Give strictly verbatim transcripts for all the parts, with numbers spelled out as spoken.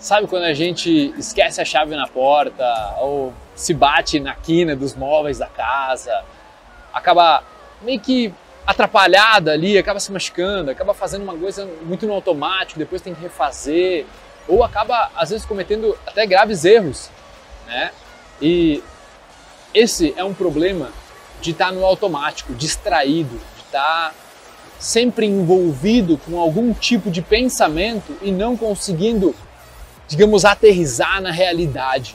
Sabe quando a gente esquece a chave na porta ou se bate na quina dos móveis da casa, acaba meio que atrapalhada ali, acaba se machucando, acaba fazendo uma coisa muito no automático, depois tem que refazer, ou acaba às vezes cometendo até graves erros, né? E esse é um problema de estar no automático, distraído, de estar sempre envolvido com algum tipo de pensamento e não conseguindo, digamos, aterrissar na realidade.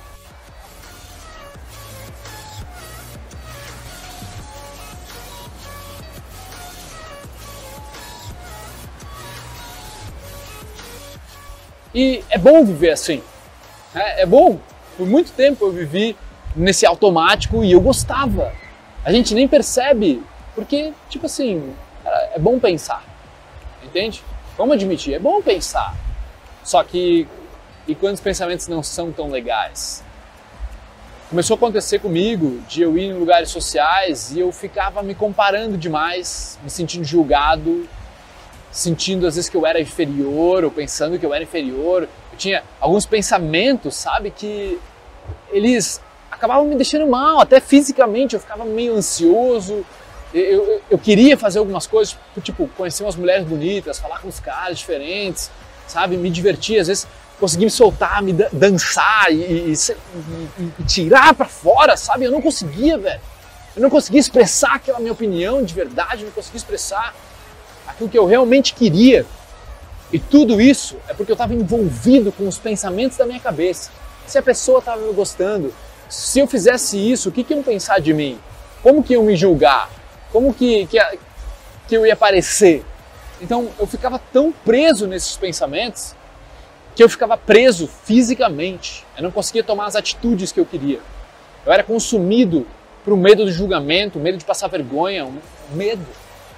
E é bom viver assim, né? É bom. Por muito tempo eu vivi nesse automático e eu gostava. A gente nem percebe, porque, tipo assim, é bom pensar, entende? Vamos admitir, é bom pensar. Só que, e quando os pensamentos não são tão legais? Começou a acontecer comigo de eu ir em lugares sociais e eu ficava me comparando demais, me sentindo julgado, sentindo às vezes que eu era inferior ou pensando que eu era inferior. Eu tinha alguns pensamentos, sabe, que eles acabavam me deixando mal, até fisicamente eu ficava meio ansioso. Eu, eu, eu queria fazer algumas coisas, tipo conhecer umas mulheres bonitas, falar com os caras diferentes, sabe, me divertir, às vezes conseguir me soltar, me dançar e, e, e, e tirar pra fora, sabe? Eu não conseguia, velho. Eu não conseguia expressar aquela minha opinião de verdade, eu não conseguia expressar aquilo que eu realmente queria. E tudo isso é porque eu estava envolvido com os pensamentos da minha cabeça. Se a pessoa estava me gostando, se eu fizesse isso, o que, que iam pensar de mim? Como que iam me julgar? Como que, que, que eu ia parecer? Então eu ficava tão preso nesses pensamentos que eu ficava preso fisicamente. Eu não conseguia tomar as atitudes que eu queria. Eu era consumido por um medo do julgamento, um medo de passar vergonha, um medo.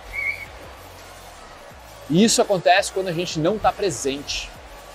E isso acontece quando a gente não está presente.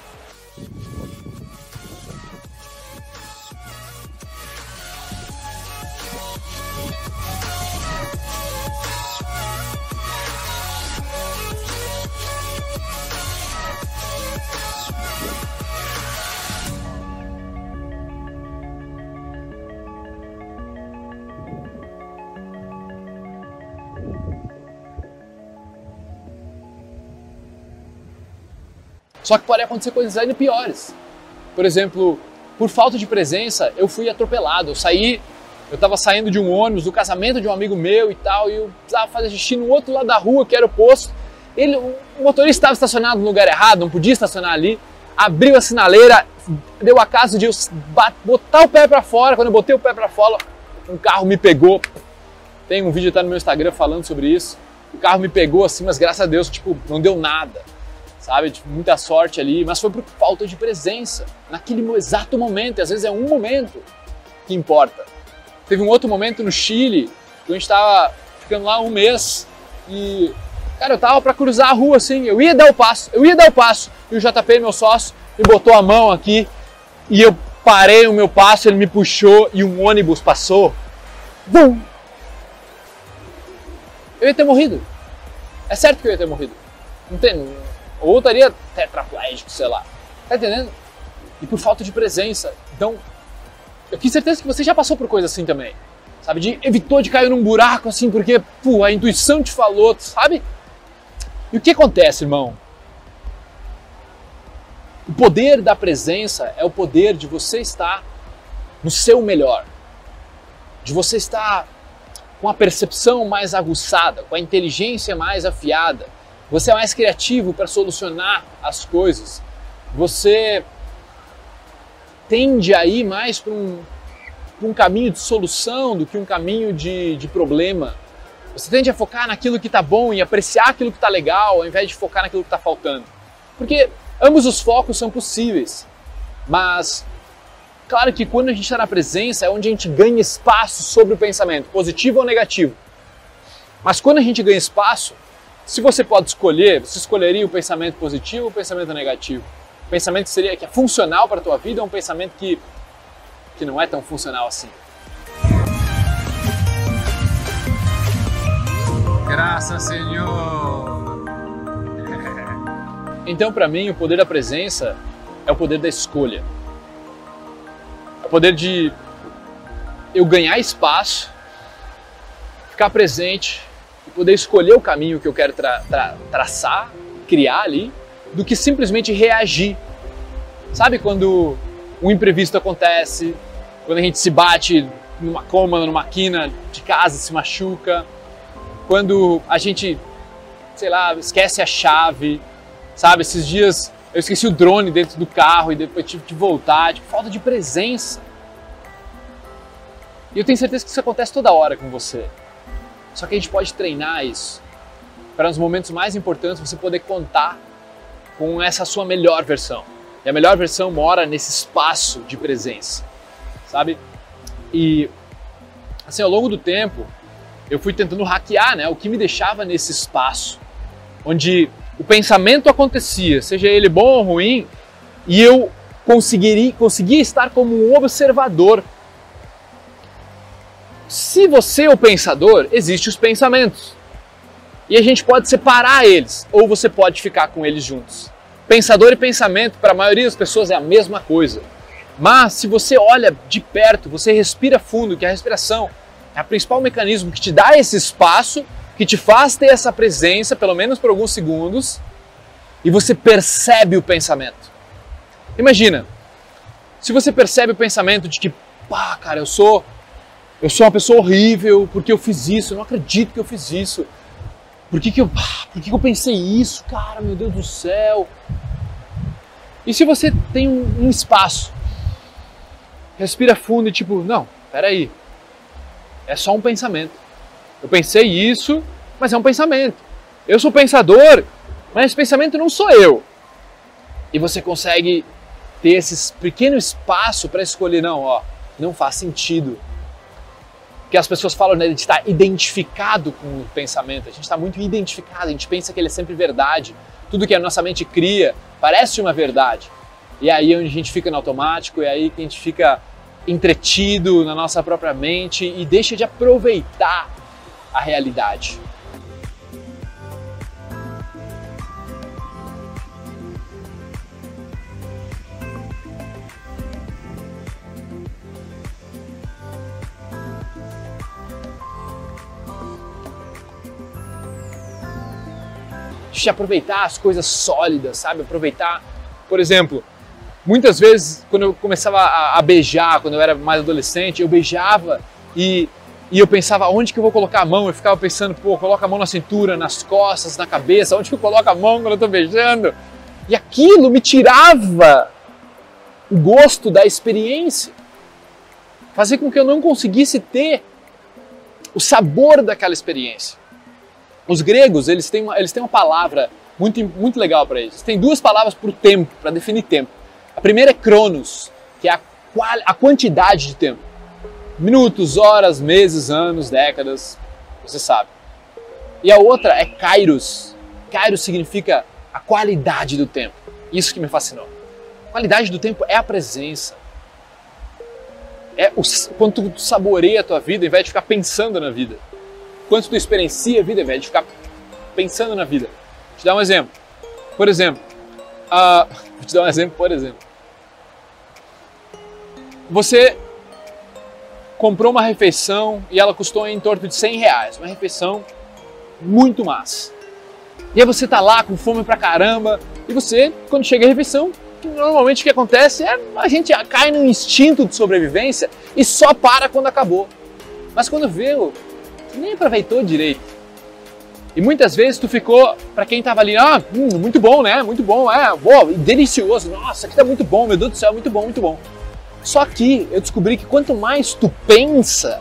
Só que pode acontecer coisas ainda piores. Por exemplo, por falta de presença, eu fui atropelado. Eu saí, eu estava saindo de um ônibus, do casamento de um amigo meu e tal, e eu precisava fazer xixi no outro lado da rua, que era o posto. Ele, o motorista estava estacionado no lugar errado, não podia estacionar ali. Abriu a sinaleira, deu a caso de eu botar o pé para fora. Quando eu botei o pé para fora, um carro me pegou. Tem um vídeo tá no meu Instagram falando sobre isso. O carro me pegou assim, mas graças a Deus, tipo, não deu nada. Sabe, tipo, muita sorte ali, mas foi por falta de presença, naquele exato momento, e às vezes é um momento que importa. Teve um outro momento no Chile, que a gente estava ficando lá um mês, e, cara, eu tava para cruzar a rua assim, eu ia dar o passo, eu ia dar o passo, e o J P, meu sócio, me botou a mão aqui, e eu parei o meu passo, ele me puxou, e um ônibus passou, bum! Eu ia ter morrido, é certo que eu ia ter morrido, não tem... Ou estaria tetraplégico, sei lá. Tá entendendo? E por falta de presença. Então, eu tenho certeza que você já passou por coisa assim também. Sabe? De evitou de cair num buraco assim, porque pô, a intuição te falou, sabe? E o que acontece, irmão? O poder da presença é o poder de você estar no seu melhor. De você estar com a percepção mais aguçada, com a inteligência mais afiada. Você é mais criativo para solucionar as coisas. Você tende a ir mais para um, para um caminho de solução do que um caminho de, de problema. Você tende a focar naquilo que está bom e apreciar aquilo que está legal, ao invés de focar naquilo que está faltando. Porque ambos os focos são possíveis. Mas, claro que quando a gente está na presença é onde a gente ganha espaço sobre o pensamento, positivo ou negativo. Mas quando a gente ganha espaço, se você pode escolher, você escolheria o pensamento positivo ou o pensamento negativo? O pensamento que seria que é funcional para a tua vida ou um pensamento que, que não é tão funcional assim? Graças, Senhor! Então, para mim, o poder da presença é o poder da escolha. É o poder de eu ganhar espaço, ficar presente e poder escolher o caminho que eu quero tra tra traçar, criar ali, do que simplesmente reagir. Sabe quando um imprevisto acontece, quando a gente se bate numa cômoda, numa quina de casa, se machuca, quando a gente, sei lá, esquece a chave, sabe? Esses dias eu esqueci o drone dentro do carro e depois tive que voltar, tipo, falta de presença. E eu tenho certeza que isso acontece toda hora com você. Só que a gente pode treinar isso para nos momentos mais importantes você poder contar com essa sua melhor versão. E a melhor versão mora nesse espaço de presença, sabe? E assim, ao longo do tempo, eu fui tentando hackear, né, o que me deixava nesse espaço, onde o pensamento acontecia, seja ele bom ou ruim, e eu conseguiria, conseguia estar como um observador. Se você é o pensador, existem os pensamentos. E a gente pode separar eles, ou você pode ficar com eles juntos. Pensador e pensamento, para a maioria das pessoas, é a mesma coisa. Mas se você olha de perto, você respira fundo, que a respiração é o principal mecanismo que te dá esse espaço, que te faz ter essa presença, pelo menos por alguns segundos, e você percebe o pensamento. Imagina, se você percebe o pensamento de que, pá, cara, eu sou... Eu sou uma pessoa horrível porque eu fiz isso, eu não acredito que eu fiz isso. Por que que eu, por que que eu pensei isso, cara, meu Deus do céu? E se você tem um, um espaço, respira fundo e tipo, não, peraí, é só um pensamento. Eu pensei isso, mas é um pensamento. Eu sou pensador, mas esse pensamento não sou eu. E você consegue ter esse pequeno espaço para escolher, não, ó, não faz sentido. Porque as pessoas falam, né, de estar identificado com o pensamento. A gente está muito identificado, a gente pensa que ele é sempre verdade. Tudo que a nossa mente cria parece uma verdade. E aí é onde a gente fica no automático, é aí que a gente fica entretido na nossa própria mente e deixa de aproveitar a realidade. De aproveitar as coisas sólidas, sabe? Aproveitar, por exemplo, muitas vezes quando eu começava a, a beijar, quando eu era mais adolescente, eu beijava e, e eu pensava onde que eu vou colocar a mão, eu ficava pensando, pô, coloca a mão na cintura, nas costas, na cabeça, onde que eu coloco a mão quando eu tô beijando? E aquilo me tirava o gosto da experiência, fazia com que eu não conseguisse ter o sabor daquela experiência. Os gregos, eles têm uma, eles têm uma palavra muito, muito legal para eles. Tem duas palavras para o tempo, para definir tempo. A primeira é cronos, que é a, qual, a quantidade de tempo. Minutos, horas, meses, anos, décadas, você sabe. E a outra é kairos. Kairos significa a qualidade do tempo. Isso que me fascinou. A qualidade do tempo é a presença. É o, quando tu saboreia a tua vida, ao invés de ficar pensando na vida. Quando tu experiencia a vida, ao invés de ficar pensando na vida. Vou te dar um exemplo. Por exemplo, uh, vou te dar um exemplo, por exemplo. Você comprou uma refeição e ela custou em torno de cem reais. Uma refeição muito massa. E aí você tá lá com fome pra caramba e você, quando chega a refeição, normalmente o que acontece é a gente cai num instinto de sobrevivência e só para quando acabou. Mas quando vê, nem aproveitou direito. E muitas vezes tu ficou, pra quem tava ali, ah, hum, muito bom, né? Muito bom, é, boa, delicioso. Nossa, aqui tá muito bom, meu Deus do céu, muito bom, muito bom. Só que eu descobri que quanto mais tu pensa,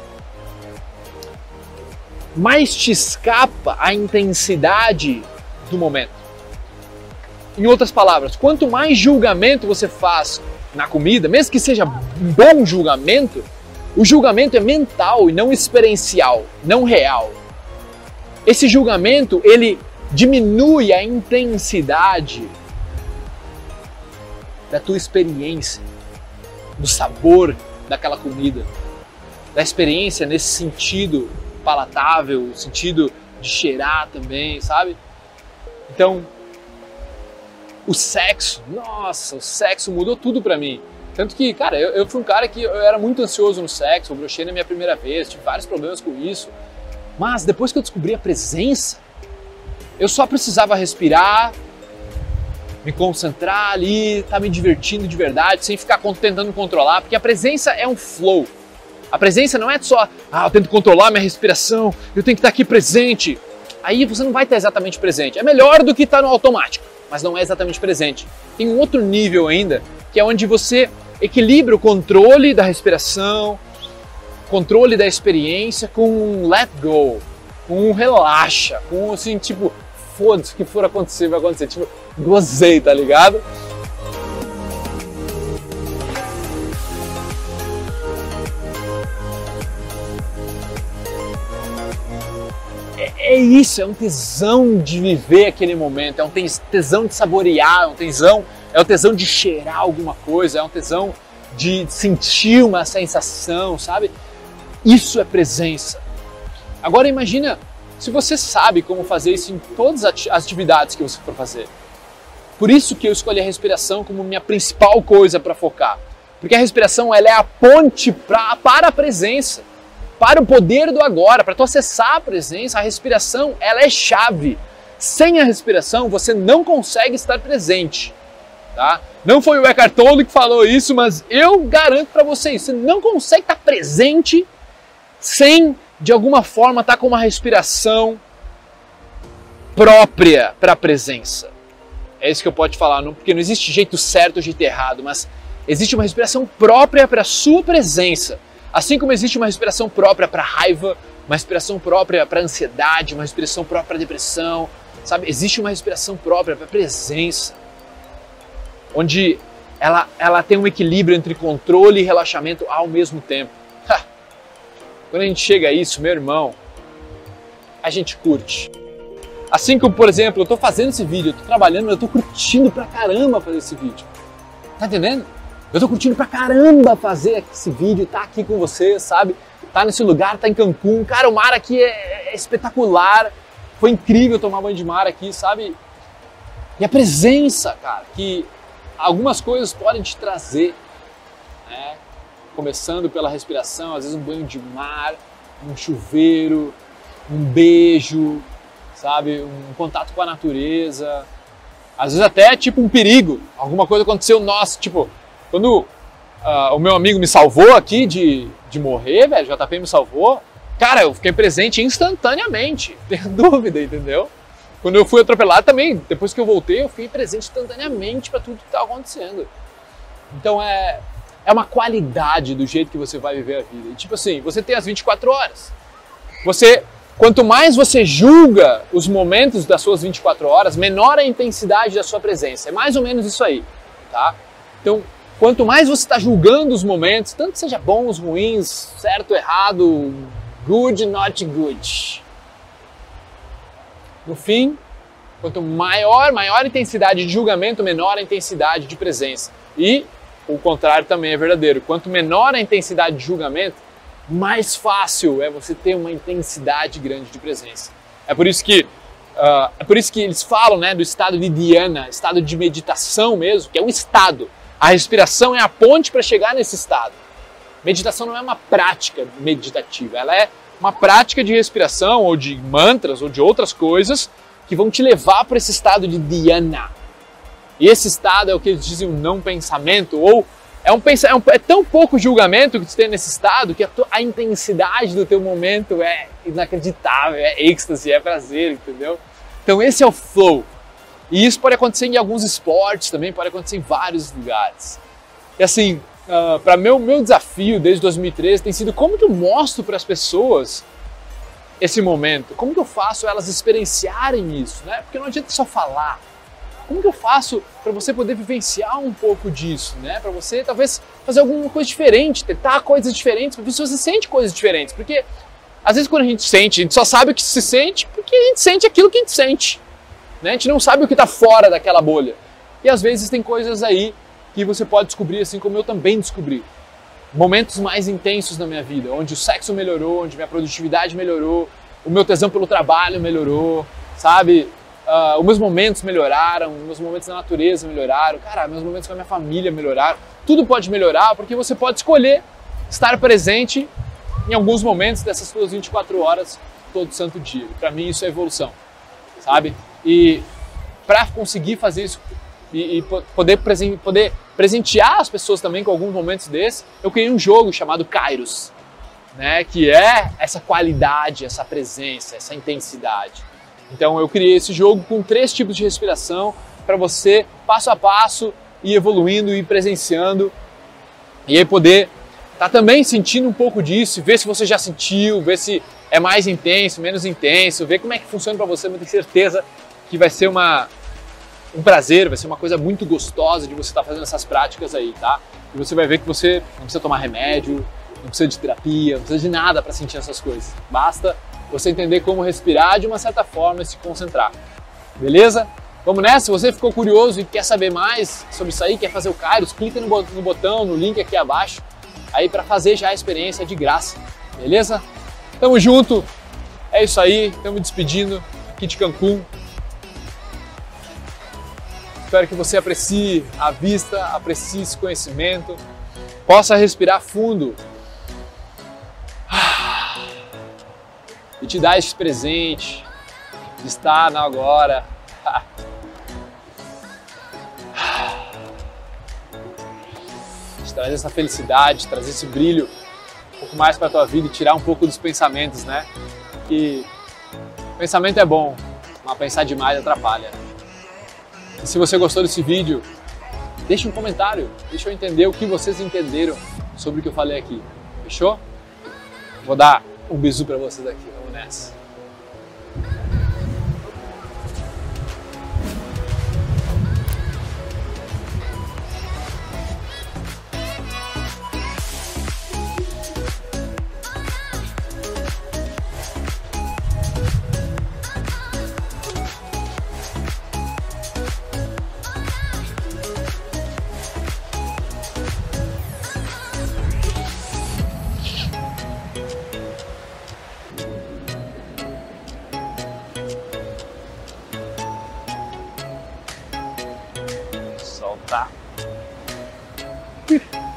mais te escapa a intensidade do momento. Em outras palavras, quanto mais julgamento você faz na comida, mesmo que seja um bom julgamento, o julgamento é mental e não experiencial, não real. Esse julgamento, ele diminui a intensidade da tua experiência, do sabor daquela comida, da experiência nesse sentido palatável, sentido de cheirar também, sabe? Então, O sexo, nossa, o sexo mudou tudo pra mim. Tanto que, cara, eu, eu fui um cara que eu era muito ansioso no sexo, eu brochei na minha primeira vez, tive vários problemas com isso. Mas depois que eu descobri a presença, eu só precisava respirar, me concentrar ali, tá me divertindo de verdade, sem ficar tentando controlar, porque a presença é um flow. A presença não é só, ah, eu tento controlar minha respiração, eu tenho que estar aqui presente. Aí você não vai estar exatamente presente. É melhor do que estar no automático, mas não é exatamente presente. Tem um outro nível ainda, que é onde você equilibra o controle da respiração, controle da experiência com um let go, com um relaxa, com um assim, tipo, foda-se, o que for acontecer, vai acontecer. Tipo, gozei, tá ligado? É, é isso, é um tesão de viver aquele momento, é um tesão de saborear, é um tesão, é um tesão de cheirar alguma coisa, é um tesão de sentir uma sensação, sabe? Isso é presença. Agora imagina se você sabe como fazer isso em todas as atividades que você for fazer. Por isso que eu escolhi a respiração como minha principal coisa para focar. Porque a respiração ela é a ponte pra, para a presença, para o poder do agora, para tu acessar a presença. A respiração ela é chave. Sem a respiração você não consegue estar presente. Tá? Não foi o Eckhart Tolle que falou isso, mas eu garanto para vocês, você não consegue estar presente sem, de alguma forma, estar com uma respiração própria para a presença. É isso que eu posso te falar, não, porque não existe jeito certo ou jeito errado, mas existe uma respiração própria para a sua presença. Assim como existe uma respiração própria para a raiva, uma respiração própria para a ansiedade, uma respiração própria para a depressão, sabe? Existe uma respiração própria para a presença, onde ela, ela tem um equilíbrio entre controle e relaxamento ao mesmo tempo. Ha! Quando a gente chega a isso, meu irmão, a gente curte. Assim como, por exemplo, eu estou fazendo esse vídeo, eu estou trabalhando, eu estou curtindo pra caramba fazer esse vídeo. Tá entendendo? Eu estou curtindo pra caramba fazer esse vídeo, tá aqui com vocês, sabe? Tá nesse lugar, tá em Cancún. Cara, o mar aqui é, é espetacular. Foi incrível tomar banho de mar aqui, sabe? E a presença, cara, que algumas coisas podem te trazer, né? Começando pela respiração, às vezes um banho de mar, um chuveiro, um beijo, sabe? Um contato com a natureza. Às vezes até tipo um perigo, alguma coisa aconteceu, nossa, tipo, quando uh, o meu amigo me salvou aqui de, de morrer, velho, o J P me salvou, cara, eu fiquei presente instantaneamente, não tenho dúvida, entendeu? Quando eu fui atropelado também, depois que eu voltei, eu fiquei presente instantaneamente para tudo que estava acontecendo. Então é, é uma qualidade do jeito que você vai viver a vida. E, tipo assim, você tem as vinte e quatro horas. Você, quanto mais você julga os momentos das suas vinte e quatro horas, menor a intensidade da sua presença. É mais ou menos isso aí, tá? Então, quanto mais você está julgando os momentos, tanto que seja bons, ruins, certo, errado, good, not good. No fim, quanto maior, maior intensidade de julgamento, menor a intensidade de presença. E o contrário também é verdadeiro. Quanto menor a intensidade de julgamento, mais fácil é você ter uma intensidade grande de presença. É por isso que, uh, é por isso que eles falam, né, do estado de dhyana, estado de meditação mesmo, que é um estado. A respiração é a ponte para chegar nesse estado. Meditação não é uma prática meditativa, ela é uma prática de respiração, ou de mantras, ou de outras coisas que vão te levar para esse estado de dhyana. E esse estado é o que eles dizem um não pensamento, ou é, um, é, um, é tão pouco julgamento que tu tem nesse estado que a, tua, a intensidade do teu momento é inacreditável, é êxtase, é prazer, entendeu? Então esse é o flow. E isso pode acontecer em alguns esportes também, pode acontecer em vários lugares. E assim, uh, para meu meu desafio desde dois mil e treze tem sido como que eu mostro para as pessoas esse momento, como que eu faço elas experienciarem isso, né? Porque não adianta só falar. Como que eu faço para você poder vivenciar um pouco disso, né? Para você talvez fazer alguma coisa diferente, tentar coisas diferentes, para ver se você sente coisas diferentes, porque às vezes quando a gente sente, a gente só sabe o que se sente porque a gente sente aquilo que a gente sente. Né? A gente não sabe o que está fora daquela bolha. E às vezes tem coisas aí que você pode descobrir, assim como eu também descobri. Momentos mais intensos na minha vida, onde o sexo melhorou, onde minha produtividade melhorou, o meu tesão pelo trabalho melhorou, sabe? uh, os meus momentos melhoraram, os meus momentos na natureza melhoraram, cara, meus momentos com a minha família melhoraram. Tudo pode melhorar porque você pode escolher estar presente em alguns momentos dessas suas vinte e quatro horas todo santo dia. Para mim isso é evolução, sabe? E para conseguir fazer isso e, e poder, presen poder presentear as pessoas também com alguns momentos desses, eu criei um jogo chamado Kairos, né? Que é essa qualidade, essa presença, essa intensidade. Então eu criei esse jogo com três tipos de respiração para você, passo a passo, ir evoluindo e presenciando e aí poder tá também sentindo um pouco disso, ver se você já sentiu, ver se é mais intenso, menos intenso, ver como é que funciona para você, mas tenho certeza que vai ser uma, um prazer, vai ser uma coisa muito gostosa de você estar tá fazendo essas práticas aí, tá? E você vai ver que você não precisa tomar remédio, não precisa de terapia, não precisa de nada para sentir essas coisas. Basta você entender como respirar de uma certa forma e se concentrar. Beleza? Vamos nessa? Se você ficou curioso e quer saber mais sobre isso aí, quer fazer o Kairos, clica no botão, no link aqui abaixo, aí para fazer já a experiência de graça, beleza? Tamo junto, é isso aí, estamos despedindo aqui de Cancún. Espero que você aprecie a vista, aprecie esse conhecimento, possa respirar fundo e te dar esse presente de estar no agora. De trazer essa felicidade, trazer esse brilho um pouco mais para a tua vida e tirar um pouco dos pensamentos, né? Que pensamento é bom, mas pensar demais atrapalha. E se você gostou desse vídeo, deixa um comentário, deixa eu entender o que vocês entenderam sobre o que eu falei aqui. Fechou? Vou dar um bisu para vocês aqui, vamos nessa. Soltar.